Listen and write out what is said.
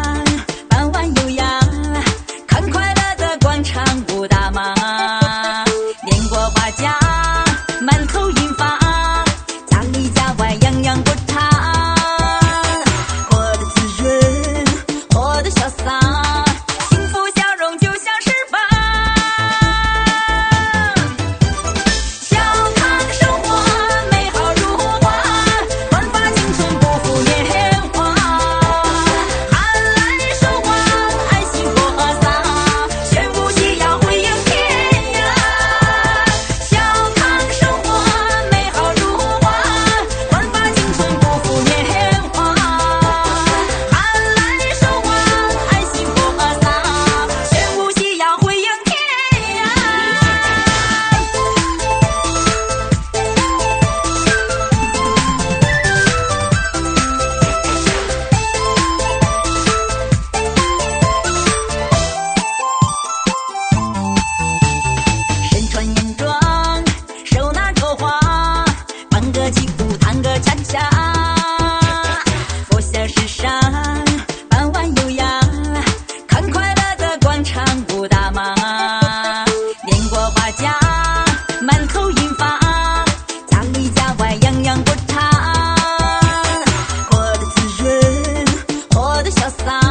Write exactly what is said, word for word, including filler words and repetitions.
傍晚优雅，看快乐的广场舞大妈，年过花甲，满头银发，家里家外样样不差，活得滋润，活得潇洒，幸福笑容就像释放。小康生活美好如花，焕发青春不负年华，寒来守望爱心播撒，炫舞夕阳辉映天涯。小康生活美好如花，焕发青春不负年华，寒来守望爱心播撒，炫舞夕阳辉映天涯。身穿洋装，手拿着花，放个击鼓，弹个恰恰，佛笑时尚，傍晚优雅，看快乐的广场舞大妈，年过花甲，满头银发，家里家外样样不差，活得滋润，活得潇洒。